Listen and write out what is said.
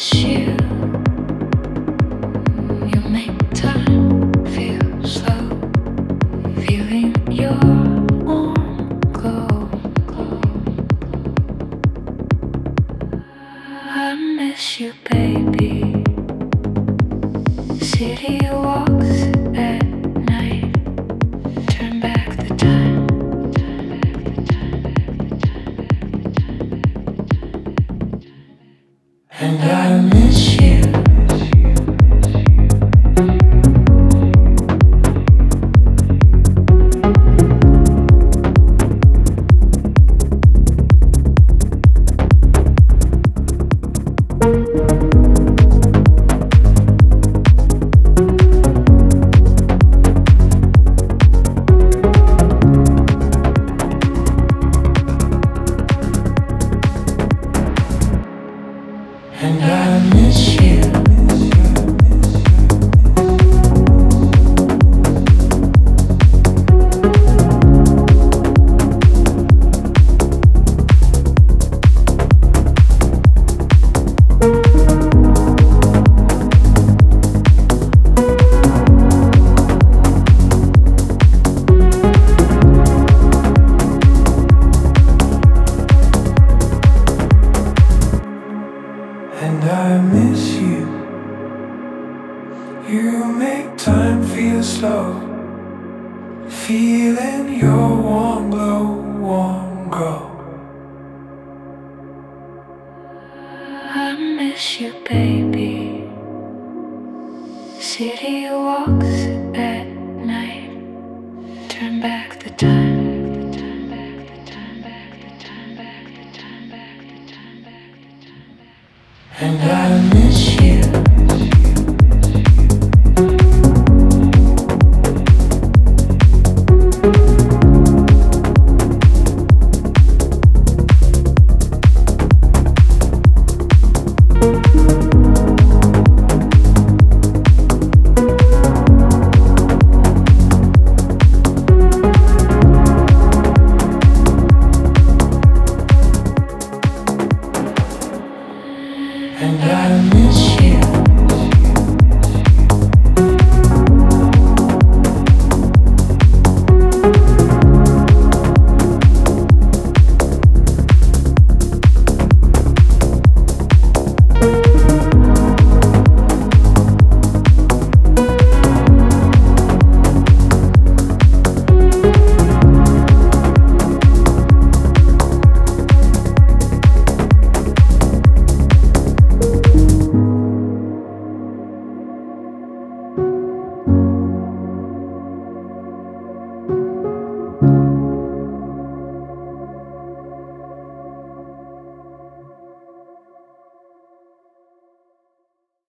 miss you. You make time feel slow. Feeling your warm glow. I miss you, baby. City walks at night. Turn back the time. And I miss you. And I miss you. And I miss you. You make time feel slow. Feeling your warm glow, warm glow. I miss you, baby. City walks at night. Turn back the time. And I miss you. And I miss you.